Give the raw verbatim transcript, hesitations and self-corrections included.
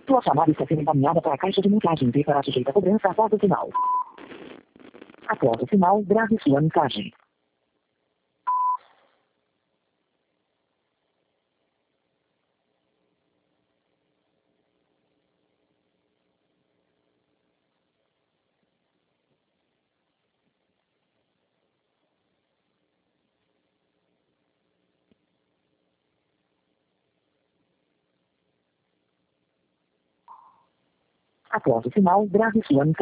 Sua chamada está sendo encaminhada para a caixa de mensagens e será sujeita a cobrança após o sinal. Após o sinal, grave sua mensagem. Após o sinal, grave sua mensagem.